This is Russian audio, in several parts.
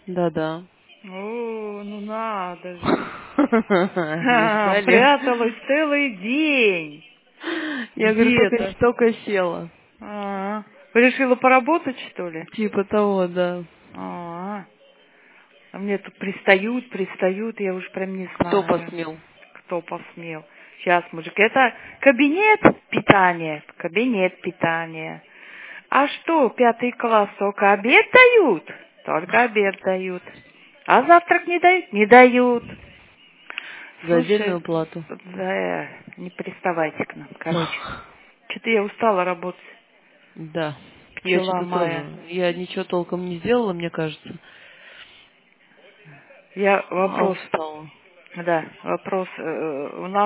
Да-да. О, ну надо же. Не ждали? Пряталась целый день. Я говорю, Где-то. только села. А, решила поработать, что ли? Типа того, да. А, а мне тут пристают, я уж прям не Кто знаю, посмел? кто посмел. Сейчас, мужик, это кабинет питания. А что, 5 класс только обед дают? Только обед дают. А завтрак не дают? Не дают. За Слушай, отдельную плату. да, не приставайте к нам, короче. Что-то я устала работать, Да. Я пчела что-то моя. тоже. Я ничего толком не сделала, мне кажется. А Вопрос, устала. да, вопрос. У нас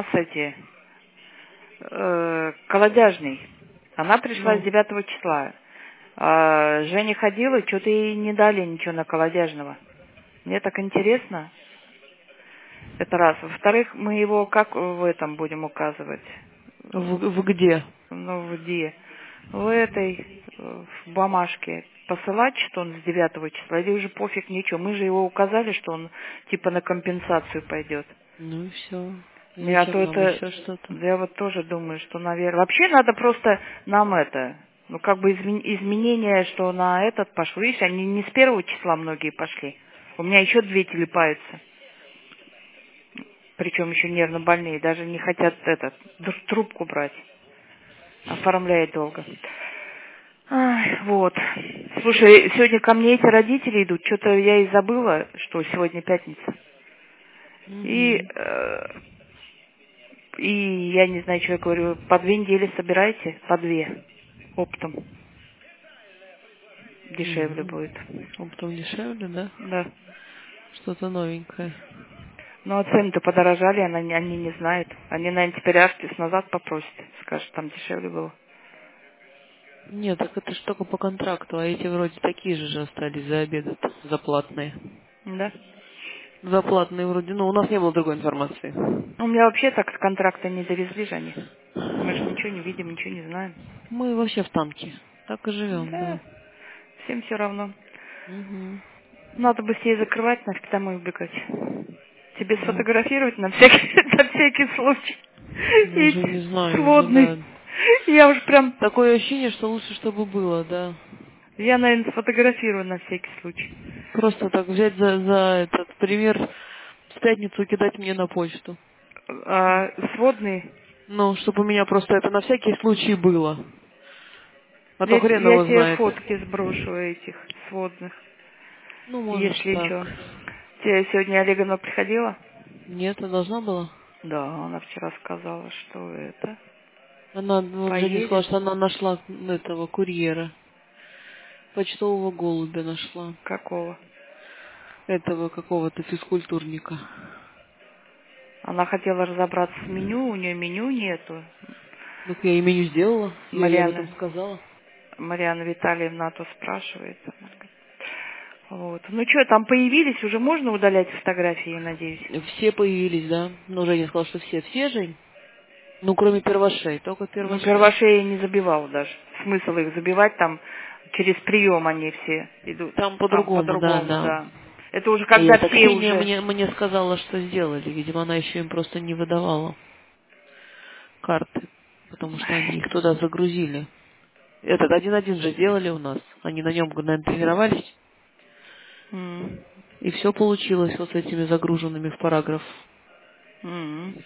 колодяжный. Она пришла с Ну. 9 числа. А Женя ходила, что-то ей не дали ничего на колодяжного. Мне так интересно. Это раз. Во-вторых, мы его как в этом будем указывать? Вы где? Ну, где? В этой, в бумажке. Посылать, что он с 9 числа, или уже пофиг ничего. Мы же его указали, что он типа на компенсацию пойдет. Ну и все. Я Зачем то нам это, еще что-то? я вот тоже думаю, что, наверное, вообще надо просто нам ну как бы изменения, что на этот пошло. Видишь, они не с 1 числа многие пошли. У меня еще 2 телепаются. Причем еще нервно больные, даже не хотят трубку брать. Оформляет долго. Ай, вот. Слушай, сегодня ко мне эти родители идут. Что-то я и забыла, что сегодня пятница. И, Угу. и я не знаю, что я говорю. По 2 недели собирайте, по 2 оптом. Дешевле Угу. будет. Оптом дешевле, да? Да. Что-то новенькое. Ну, а цены-то подорожали, они не знают. Они, наверное, теперь Арктис назад попросят. Скажут, там дешевле было. Нет, так это ж только по контракту, а эти вроде такие же остались за обед, заплатные. Да. Заплатные вроде, ну, у нас не было другой информации. У меня вообще так с контракта не довезли же они. Мы же ничего не видим, ничего не знаем. Мы вообще в танке. Так и живем, Да, да. всем все равно. Угу. Надо быстрее закрывать, нафиг домой убегать. Тебе Да. сфотографировать на всякий, на всякий случай. Я уже не Эти знаю, уже, да. сводный. Я уж прям, Такое ощущение, что лучше, чтобы было, да. я, наверное, сфотографирую на всякий случай. Просто так взять за этот пример, в пятницу кидать мне на почту. А сводный, Ну, чтобы у меня просто это на всякий случай было. А то я, хрен я его тебе знает. фотки сброшу этих сводных, Ну, можешь если так. что. Тебе сегодня Олеговна приходила? Нет, а должна была. Да, она вчера сказала, что это Она, вот Женя сказала, поедет. что она нашла этого курьера. Почтового голубя нашла. Какого? Этого какого-то физкультурника. Она хотела разобраться с меню, у нее меню нету. Ну, я ей меню сделала, я ей об этом Марьяна, сказала. Марьяна Витальевна то спрашивает. Она говорит, вот. Ну что, там появились, уже можно удалять фотографии, я надеюсь? Все появились, да. Ну, Женя сказала, что все. Все, Жень? Ну, кроме первошей, только Ну, первошей. первошеи не забивал даже. Смысл их забивать, там через прием они все идут. Там Там по-другому, да, по-другому, да. да. Это уже И когда эта все Ксения уже... мне сказала, что сделали. Видимо, она еще им просто не выдавала карты, потому что они их туда загрузили. Этот 1-1 же сделали у нас. Они на нем, наверное, тренировались. М, И все получилось вот с этими загруженными в параграф. м.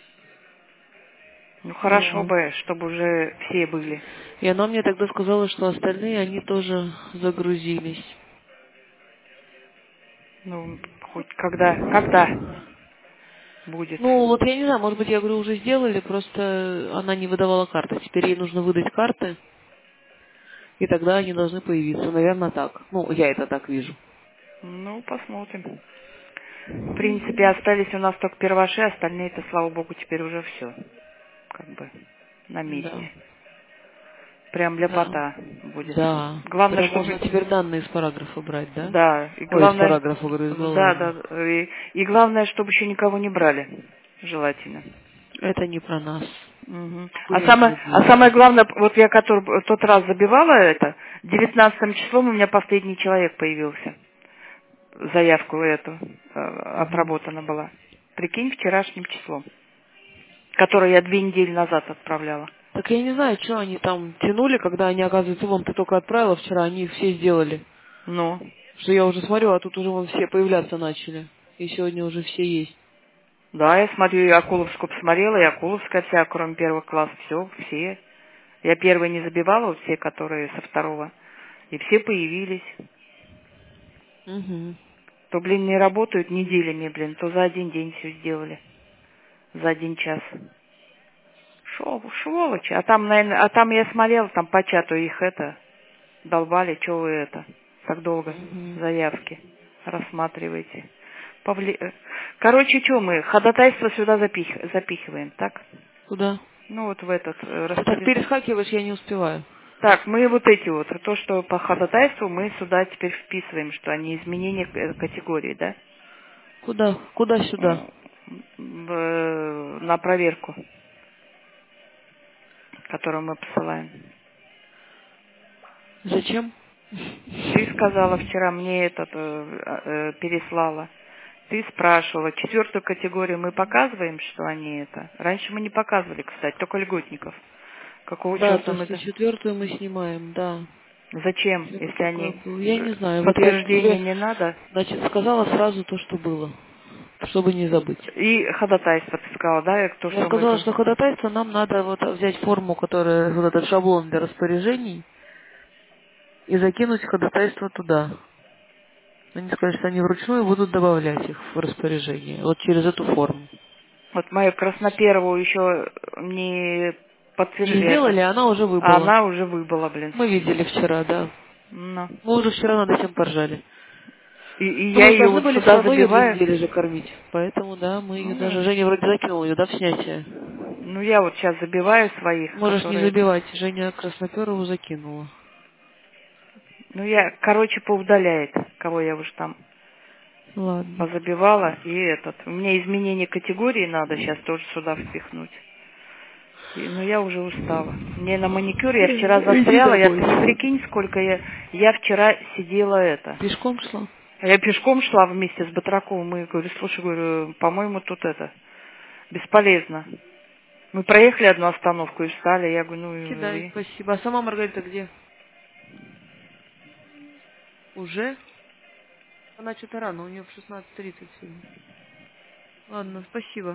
Ну хорошо Вот. бы, чтобы уже все были. И она мне тогда сказала, что остальные, они тоже загрузились. Ну, хоть когда будет. Ну, вот я не знаю, может быть, я говорю, уже сделали, просто она не выдавала карты. Теперь ей нужно выдать карты, и тогда они должны появиться. Наверное, так. Ну, я это так вижу. Ну, посмотрим. В принципе, остались у нас только первоши, остальные-то, слава богу, теперь уже все. Как бы на Да. месте. Прям Да. ляпота будет. Да. Главное, Прям можно чтобы... теперь данные из параграфа брать, да? Да, и Ой, из главное... параграфа, говорю, из Да, главы. да. И главное, чтобы еще никого не брали. Желательно. Это не про нас. Мгм. А Курьер же самое делает. главное, вот я тот раз забивала это, 19 числом у меня последний человек появился. заявку эту отработана была. Прикинь, вчерашним числом. Которую я 2 недели назад отправляла. Так я не знаю, что они там тянули, когда они, оказывается, вон ты только отправила вчера, они их все сделали. Ну. Что я уже смотрю, а тут уже вон все появляться начали. И сегодня уже все есть. Да, я смотрю, и Акуловскую посмотрела, и Акуловская вся, кроме первого класса, все. Я первые не забивала, вот все, которые со второго. И все появились. Угу. То, блин, не работают неделями, блин, то за 1 день все сделали. За 1 час. Сволочи. А там, наверное, там я смотрела, там по чату их долбали, что вы так долго Угу. заявки рассматриваете. Короче, что мы, ходатайство сюда запихиваем, так? Куда? Ну, вот в этот Ты так перескакиваешь, я не успеваю. Так, мы вот эти вот, то, что по ходатайству, мы сюда теперь вписываем, что они изменения категории, да? Куда? Куда сюда? На проверку, которую мы посылаем. Зачем? Ты сказала вчера, мне переслала. Ты спрашивала, 4-ю категорию мы показываем, что они Раньше мы не показывали, кстати, только льготников. Какого Да, черта то, мы что 4-ю мы снимаем, да. Зачем, Это если такое они было. Я не знаю. Вот я подтверждения тебе, не надо? значит, сказала сразу то, что было. Чтобы не забыть. И ходатайство ты сказала, да, то, Я что мы сказала, что ходатайство нам надо вот взять форму, которая, вот этот шаблон для распоряжений, и закинуть ходатайство туда. Они сказали, что они вручную будут добавлять их в распоряжение. Вот через эту форму. Вот мою красноперовую еще не Не подтвердили. сделали, а она уже А выбыла. она уже выбыла, блин. Мы видели вчера, да. Ну. Мы уже вчера над этим поржали. И Ну, я мы же ее должны вот были все сюда равно ее 2 забиваю. недели же кормить. Поэтому, да, мы ее даже... Женя вроде закинула ее, да, в снятие. Ну, я вот сейчас забиваю своих, Можешь не которые... забивать. Женя Красноперову закинула. Ну, я, короче, поудаляет, кого я уж там Ладно. позабивала. И у меня изменение категории надо сейчас тоже сюда впихнуть. Но я уже устала. Мне на маникюр, я вчера Иди застряла, ты домой. не прикинь, сколько я вчера сидела Пешком шла? Я пешком шла вместе с Батраковым, и говорю, слушай, говорю, по-моему, тут бесполезно. Мы проехали одну остановку и встали, я говорю, Кидай, спасибо. А сама Маргарита где? Уже? Она что-то рано, у нее в 16:30 сегодня. Ладно, спасибо.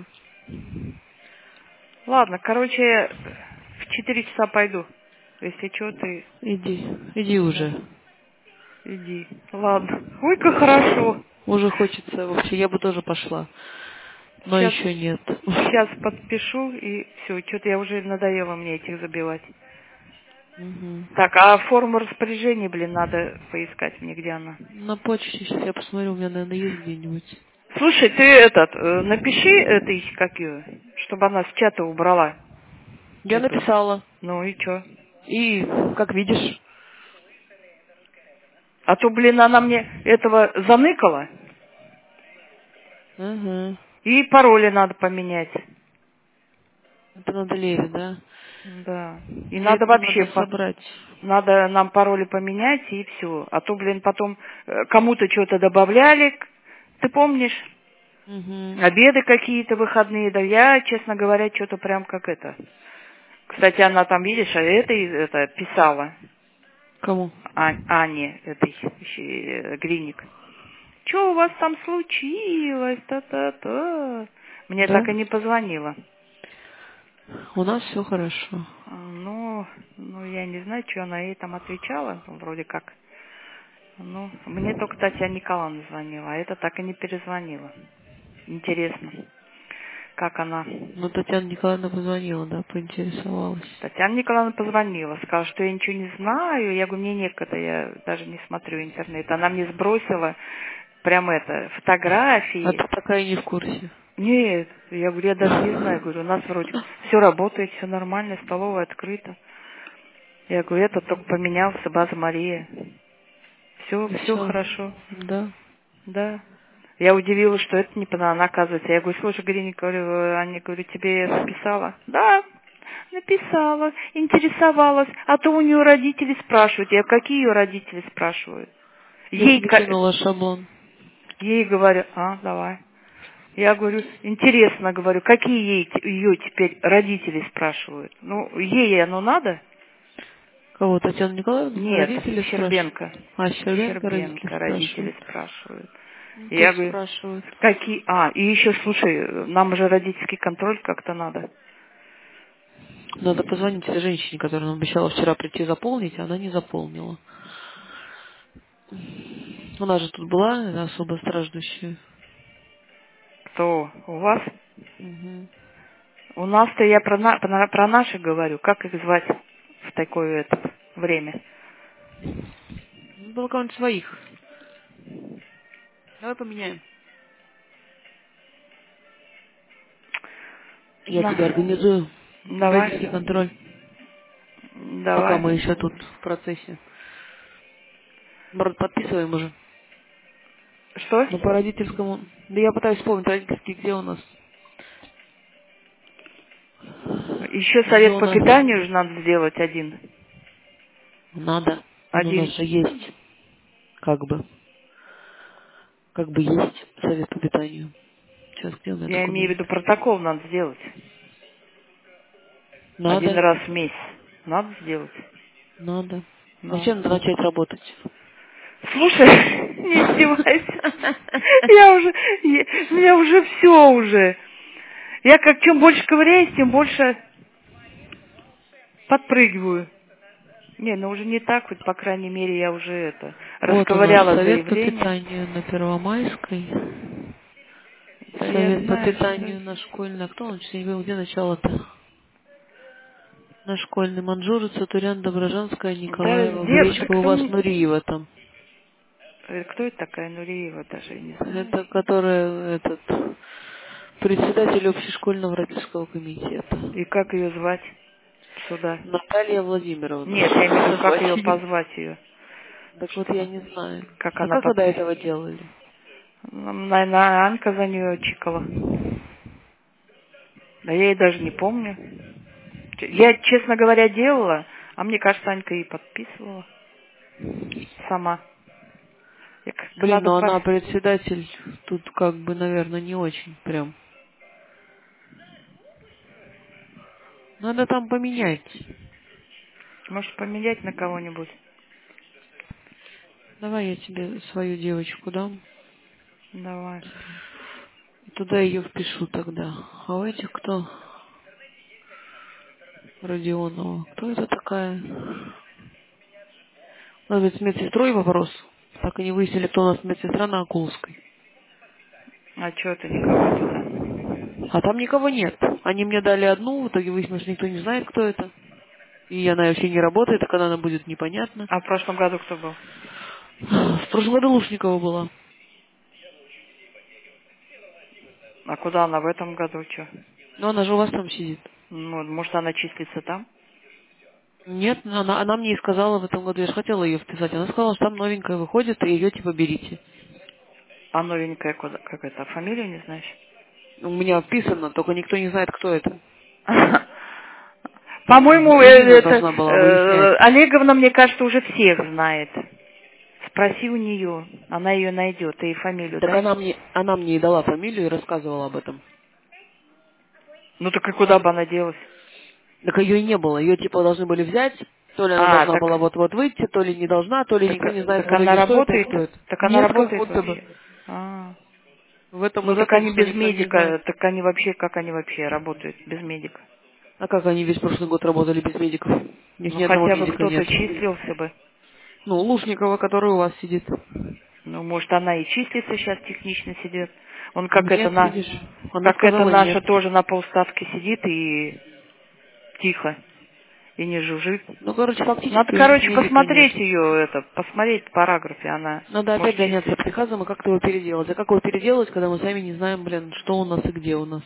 Ладно, короче, я в 4 часа пойду. Если что, ты... Иди Да, уже. иди. Ладно. Ой, как хорошо. Уже хочется вообще, я бы тоже пошла. Но Сейчас, еще нет. сейчас подпишу, и все. Что-то я уже надоело мне этих забивать. Угу. Так, а форму распоряжения, блин, надо поискать мне, где она. На почте сейчас я посмотрю, у меня, наверное, есть где-нибудь. Слушай, ты напиши этой, как ее, чтобы она с чата убрала. Я написала. Ну и чё? И, как видишь. А то, блин, она мне этого заныкала. Угу. И пароли надо поменять. Это надо Лере, да? Да. И Мне надо это надо вообще, собрать. надо нам пароли поменять и все. А то, блин, потом кому-то что-то добавляли. Ты помнишь? Угу. Обеды какие-то выходные. Да я, честно говоря, что-то прям как Кстати, она там, видишь, писала. Кому? Ане, этой Гриник. Что у вас там случилось? Та-та-та. Мне Да? так и не позвонила. У нас все хорошо. Ну, я не знаю, что она ей там отвечала, вроде как. Ну, мне только Татьяна Николаевна звонила, а это так и не перезвонила. Интересно, как она... Ну, Татьяна Николаевна позвонила, да, поинтересовалась. Татьяна Николаевна позвонила, сказала, что я ничего не знаю. Я говорю, мне некогда, я даже не смотрю интернет. Она мне сбросила прям А фотографии. ты такая не в курсе. Нет, я говорю, я даже не знаю. Говорю, у нас вроде все работает, все нормально, столовая открыта. Я говорю, это только поменялся, база Мария. Все Все. хорошо. Да. Да. Я удивилась, что это не она, оказывается. Я говорю, слушай, Гриник, они, говорю, тебе это писала? Да, написала, интересовалась. А то у нее родители спрашивают. Я какие ее родители спрашивают? Я Ей, тебе кинула шаблон. Ей говорю, давай. Я говорю, интересно, говорю, какие ее теперь родители спрашивают? Ну, ей оно надо? Кого, Татьяну Николаевну? Нет, Родители спрашивают. Щербенко. А, Щербенко родители Щербенко родители спрашивают. спрашивают. Ну, И я пусть говорю, спрашивают. какие... И еще, слушай, нам же родительский контроль как-то надо. Надо позвонить этой женщине, которая нам обещала вчера прийти заполнить, а она не заполнила. Она же тут была, особо страждущая. Кто? У вас? Угу. У нас-то я про наших говорю. Как их звать в такое время? Ну, было кого-нибудь своих. Давай поменяем. Я тебе организую родительский Давай. контроль, пока Давай. мы еще тут в процессе. Брат, подписываем уже. Что? Ну, по родительскому... Да я пытаюсь вспомнить родительский, где у нас Еще совет по зона. питанию же надо сделать один. Надо. Он у Один. нас же есть. Как бы. Как бы есть совет по питанию. Сейчас, где у меня Я имею в документ? виду протокол надо сделать. Один Надо. раз в месяц. Надо сделать. Надо. Ну. Зачем надо начать работать? Слушай, не издевайся. У меня уже все уже. Я как чем больше ковыряюсь, тем больше подпрыгиваю. Не, ну уже не так, хоть по крайней мере я уже Вот у нас расковыряла совет по заявление. питанию на Первомайской. Да я Совет по знаю, что... питанию на школьной. А кто он? Не знаю, где начало-то? На школьный. Манжурица, Турян, Доброжанская, Да, Николаева, Гречка у кто вас, мне... Нуриева там. Кто это такая Нуриева, даже я не знаю. Это которая, председатель общешкольного родительского комитета. И как ее звать сюда? Наталья Владимировна. Нет, я имею в виду, как ее Захватили. позвать ее. Так вот я Что? не знаю. Как А она как вы до подписывает? этого делали? Наверное, Анька за нее чикала. Да я ей даже не помню. Я, честно говоря, делала, а мне кажется, Анька и подписывала сама. Я как Блин, надо ну она председатель, тут как бы, наверное, не очень прям. Надо там поменять. может, поменять на кого-нибудь. Давай я тебе свою девочку дам. Давай. Туда ее впишу тогда. А у этих кто? Родионова. Кто это такая? У нас ведь с медсестрой вопрос. Так и не выяснили, кто у нас медсестра на Акулской. А что это никого туда? А там никого нет. Они мне дали одну, в итоге выяснилось, что никто не знает, кто это. И она вообще не работает, а когда она будет, непонятно. А в прошлом году кто был? В прошлом году Лушникова была. А куда она в этом году, что? Но она же у вас там сидит. Ну, может, она числится там? Нет, она мне и сказала в этом году, я же хотела ее вписать. Она сказала, что там новенькая выходит, и ее типа берите. А новенькая куда? Как это? Фамилию не знаешь? У меня вписано, только никто не знает, кто это. По-моему, Ирина должна была выяснять. Олеговна, мне кажется, уже всех знает. Спроси у нее, она ее найдет. Ты ей фамилию Так дай. она мне и дала фамилию и рассказывала об этом. Ну так и куда бы она делась? Так ее и не было. Ее типа должны были взять. То ли она должна Так, была вот-вот выйти, то ли не должна, то ли никто не знает так в она итоге, что это и работает? кто это. Так она Нет, как работает будто бы. вообще? А. В этом и Ну так затык, они что без никто не знает. медика, так они вообще, как они вообще работают без медика? А как они весь прошлый год работали без медиков? У них Ну ни одного хотя бы медика кто-то нет. числился бы. Ну, Лушникова, который у вас сидит. Ну, может, она и числится сейчас технично сидит. Он Нет, видишь, она как это сказала нет. наша тоже на полставки сидит и тихо, и не жужжит. Ну, короче, Надо, фактически у них короче, медика нет. посмотреть ее, посмотреть в параграфе, она, Надо опять может, заняться числится. приказом и как-то его переделать. А как его переделать, когда мы сами не знаем, блин, что у нас и где у нас?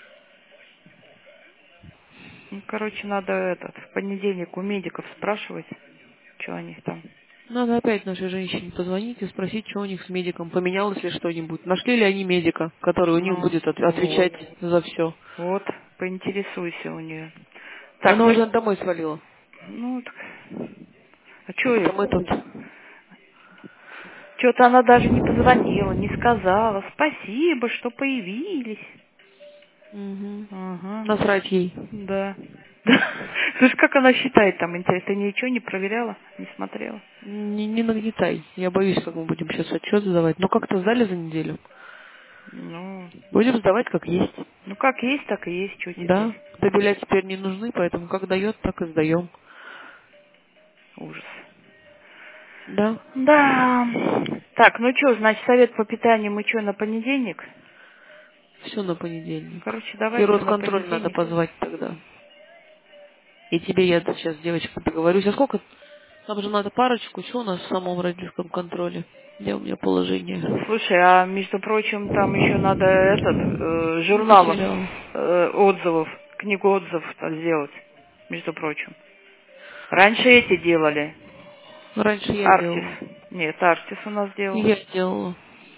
Ну, короче, надо в понедельник у медиков спрашивать, что они там. Надо опять нашей женщине позвонить и спросить, что у них с медиком, поменялось ли что-нибудь. Нашли ли они медика, который у них Ну, будет вот, отвечать за все. вот, поинтересуйся у нее. Так, Она ну, уже домой свалила. ну, так, а что Это мы тут. Что-то она даже не позвонила, не сказала. Спасибо, что появились. Угу. Ага. Насрать ей. Да. Слушай, как она считает там, интересно? Ты ничего не проверяла, не смотрела? Не нагнетай. Я боюсь, как мы будем сейчас отчет сдавать. Но как-то сдали за неделю. Ну, Будем сдавать как есть. ну как есть, так и есть, что Да. теперь. Табеля теперь не нужны, поэтому как дает, так и сдаем. Ужас. Да. Да. Так, ну что, значит, совет по питанию мы что, на понедельник? Все на понедельник. Короче, И давайте на Росконтроль надо понедельник. позвать тогда. И тебе я сейчас с девочкой договорюсь. А сколько? Там же надо парочку. Что у нас в самом родительском контроле? Где у меня положение? Слушай, а между прочим, там еще надо Ну, журнал материал. отзывов, книгу отзывов сделать, между прочим. Раньше эти делали. Раньше я Артис. делала. Нет, Артис у нас делал. Я делала.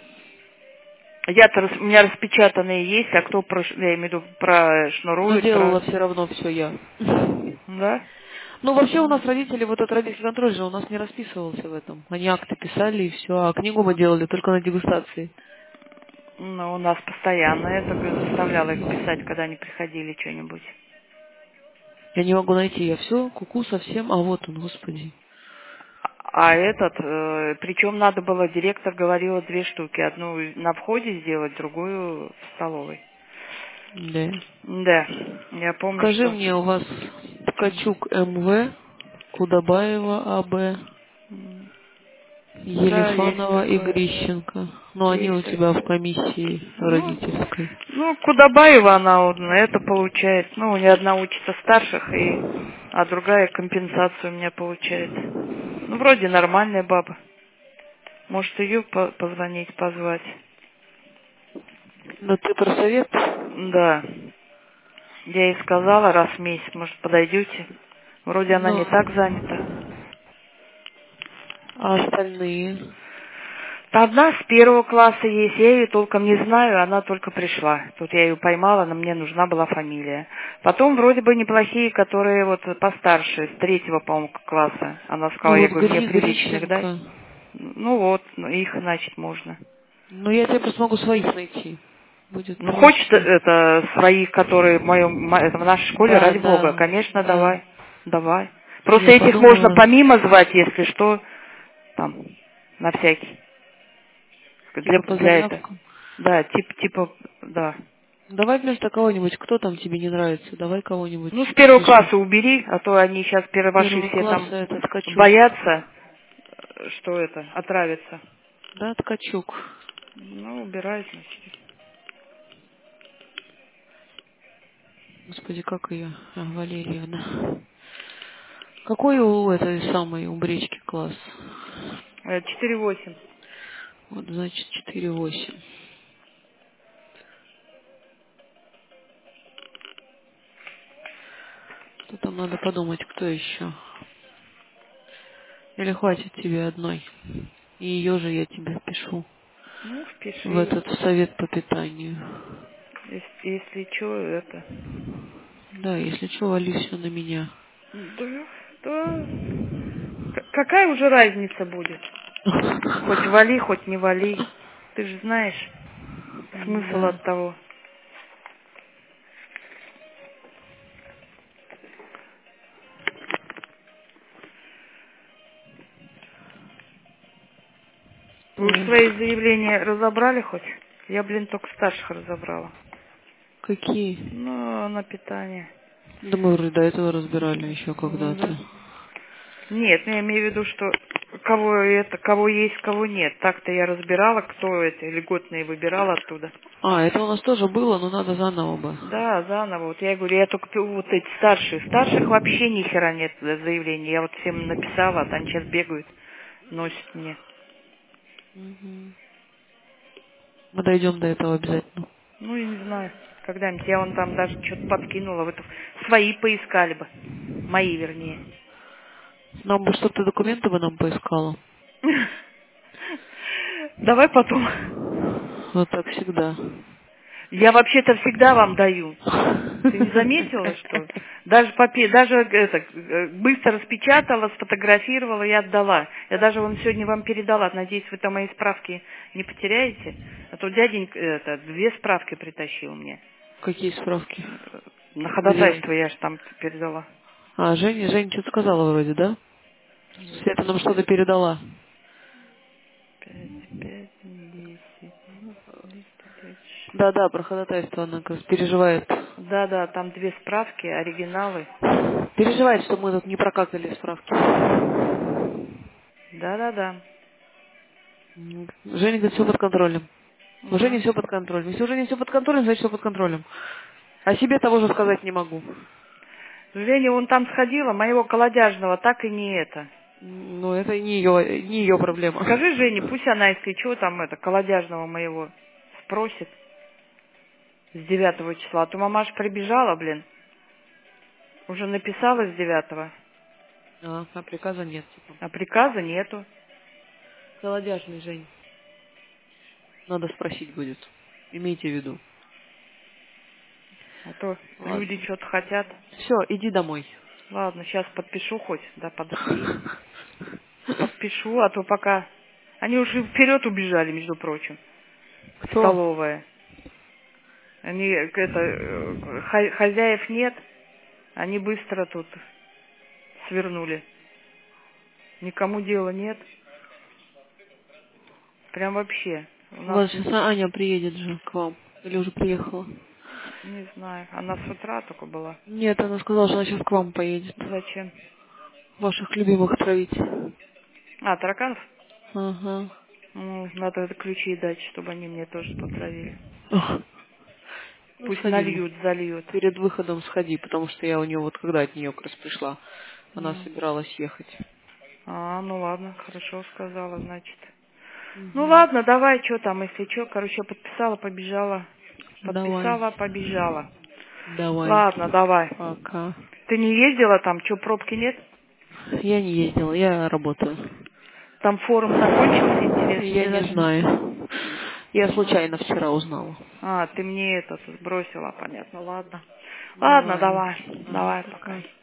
Я-то, у меня распечатанные есть, а кто, я имею в виду, Но прошнурует, делала все равно все я. да? Ну, вообще у нас родители, вот этот родительский контроль же у нас не расписывался в этом. Они акты писали и все, а книгу мы делали только на дегустации. Ну, у нас постоянно это заставляло их писать, когда они приходили что-нибудь. Я не могу найти, я все, куку совсем, а вот он, господи. А причем надо было, директор говорила 2 штуки. Одну на входе сделать, другую в столовой. Да. Да, я помню, Скажи что... мне, у вас Ткачук МВ, Кудабаева АБ, М, Да, есть Елифанова и такое. Грищенко. Но они у Есть тебя в такое. комиссии Ну, родительской. Кудабаева она вот на это получает. Ну, у нее одна учится старших, а другая компенсацию у меня получает. Ну, вроде нормальная баба. Может, ее позвонить, позвать. Но ты про совет? Да. Я ей сказала раз в месяц, может, подойдете. Вроде она Ну, не так занята. а остальные? Одна с 1 класса есть, я ее толком не знаю, она только пришла. Тут я ее поймала, но мне нужна была фамилия. Потом вроде бы неплохие, которые вот постарше, с 3, по-моему, класса. Она сказала, Ну я вот говорю, мне приличных дай. Грищенко. Ну вот, ну, их, значит, можно. Ну я тебе просто могу своих найти. Будет Ну, хочешь проще. своих, которые в нашей школе, Да, ради бога, да, конечно, да. давай, давай. Просто Я этих можно подумала, помимо звать, если что, там, на всякий. типа по Для этого. заявкам. Да, типа, да. Давай вместо кого-нибудь, кто там тебе не нравится, давай кого-нибудь Ну, с 1 класса запишем. убери, а то они сейчас первоши Первого все там класса это Ткачук. боятся, что отравится. Да, Ткачук. Ну, убирай, значит. Господи, как ее? А, Валерьевна. Какой у этой самой, у Бречки класс? 4-8. Вот, значит, 4-8. То там надо подумать, кто еще. Или хватит тебе одной. И ее же я тебе пишу Ну, в впиши. этот совет по питанию. Если что, это. Да, если что, вали все на меня. Да, да. Какая уже разница будет? Хоть вали, хоть не вали. Ты же знаешь смысл Да. от того. Вы уж Так. свои заявления разобрали хоть? Я, только старших разобрала. Какие? Ну, на питание. Да мы уже до этого разбирали еще Да. когда-то. Нет, я имею в виду, что кого есть, кого нет. Так-то я разбирала, кто это, льготные выбирала оттуда. А, это у нас тоже было, но надо заново бы. Да, заново. Вот я говорю, я только вот эти старшие. Старших вообще ни хера нет заявлений. Я вот всем написала, а они сейчас бегают, носят мне. Мгм. Мы дойдем до этого обязательно. Ну, я не знаю, когда-нибудь. Я вон там даже что-то подкинула. В это. Свои поискали бы. Мои, вернее. Нам бы, чтобы ты документы бы нам поискала. Давай потом. Вот так всегда. Я вообще-то всегда вам даю. Ты не заметила, что? Быстро распечатала, сфотографировала и отдала. Я даже сегодня вам передала. Надеюсь, вы там мои справки не потеряете. А то дяденька 2 справки притащил мне. Какие справки? На Где? ходатайство я же там передала. А, Женя что-то сказала вроде, да? Света нам что-то передала. 5, 5, 10, 205. Да, про ходатайство она как раз переживает. Да, там 2 справки, оригиналы. Переживает, что мы тут не прокакали справки. Да. Женя говорит, все под контролем. У Жени Угу. все под контролем. Если у Жени все под контролем, значит все под контролем. О себе того же сказать не могу. Женя, он там сходила, моего колодяжного, так и не это. Ну, это не ее проблема. Скажи Жене, пусть она, если что, там колодяжного моего спросит с 9 числа. А то мамаша прибежала, блин. Уже написала с 9, А приказа нет, типа. а приказа нету. Холодяжный, Жень. Надо спросить будет. Имейте в виду. А то Ладно. люди что-то хотят. Все, иди домой. Ладно, сейчас подпишу хоть. Да, подожди. Подпишу, а то пока... Они уже вперед убежали, между прочим. В Кто? столовая. Они, хозяев нет. Они быстро тут свернули. Никому дела нет. Прям вообще. У У нас, вас сейчас Аня приедет же к вам. Или уже приехала? не знаю, она с утра только была. Нет, она сказала, что она сейчас к вам поедет. Зачем? Ваших любимых травить. А, тараканов? Ага. Ну, надо ключи дать, чтобы они мне тоже потравили. Ох. Ну, Пусть сходи. нальют, зальют. Перед выходом сходи, потому что я у нее вот когда от нее как раз пришла, она М. собиралась ехать. А, ну ладно, хорошо сказала, значит. Ну Угу. ладно, давай, что там, если что, короче, подписала, побежала. Давай. Подписала, побежала. Давай. Ладно, давай. Пока. Ты не ездила там, что, пробки нет? Я не ездила, я работаю. Там форум закончился, интересно, Я мне не даже... знаю. Я случайно вчера узнала. А, ты мне это сбросила, понятно, ладно. Ладно, Давай. давай, Ага, давай, пока. пока.